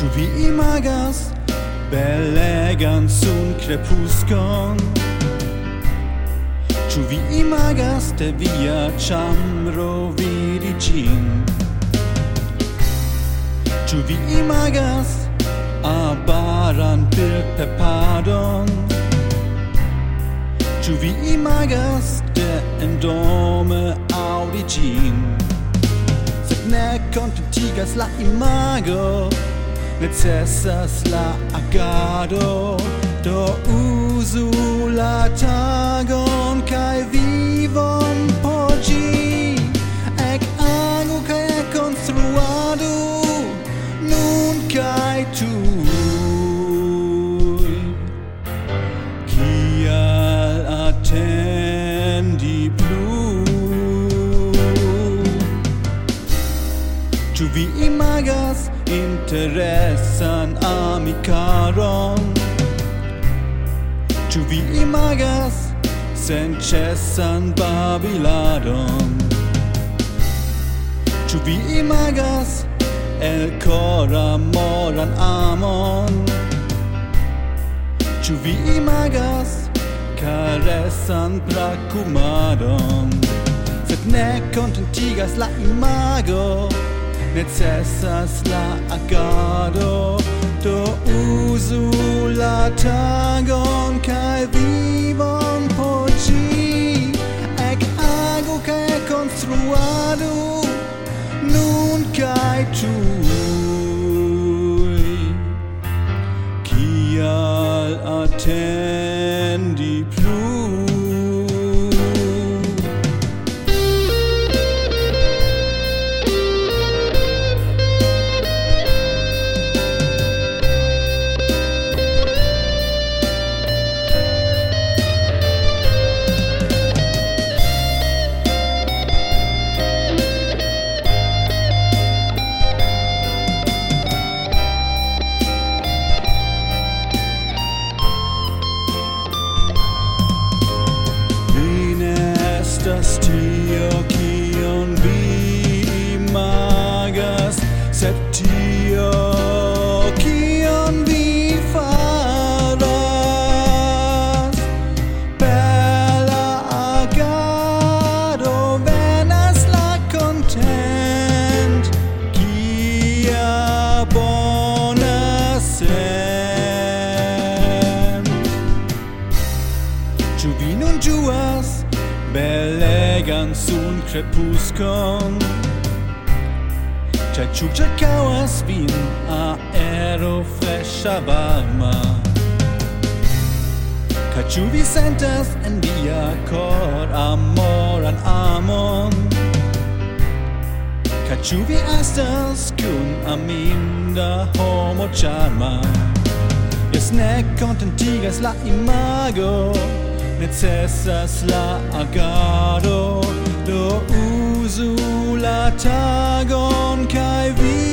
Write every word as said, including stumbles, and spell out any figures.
Ĉu vi imagas belegan sunkrepuscon? Ĉu vi imagas de via ĉambro vidi ĝin? Ĉu vi imagas arbaran bildpepadon? Ĉu vi imagas de endorme aŭdi ĝin? Sed ne kontentigas la imago, necessas la agado. Do uzu la tagon kaj vivon por ĝi. Ekagu kaj ekkonstruadu nun kaj tuj. Kial atendi plu? Ĉu vi imagas interesan amikaron? Ĉu vi imagas senĉesan babiladon? Ĉu vi imagas elkora moran amon? Ĉu vi imagas karesan brakumadon? Sed ne kontentigas la imago, necessas la agado. Do uzu la tagon kaj vivon por ĝi. Ekagu kaj ekkonstruadu nun kaj tuj. Kial atendi plu? Estas tio kion vi imagas, sed tio kion vi faras. Per la agado venas la content, kia bona sent. Ĉu vi nun ĝuas belegan sunkrepuscon? Ĉar ĉu ĉirkaŭas vin aero freŝa varma? Kaj ĉu vi sentas en via kor amoran amon? Kaj ĉu vi estas kun aminda homo ĉarma? Jes, ne kontentigas la imago, necessas la agado. Do uzu la tagon kaj vi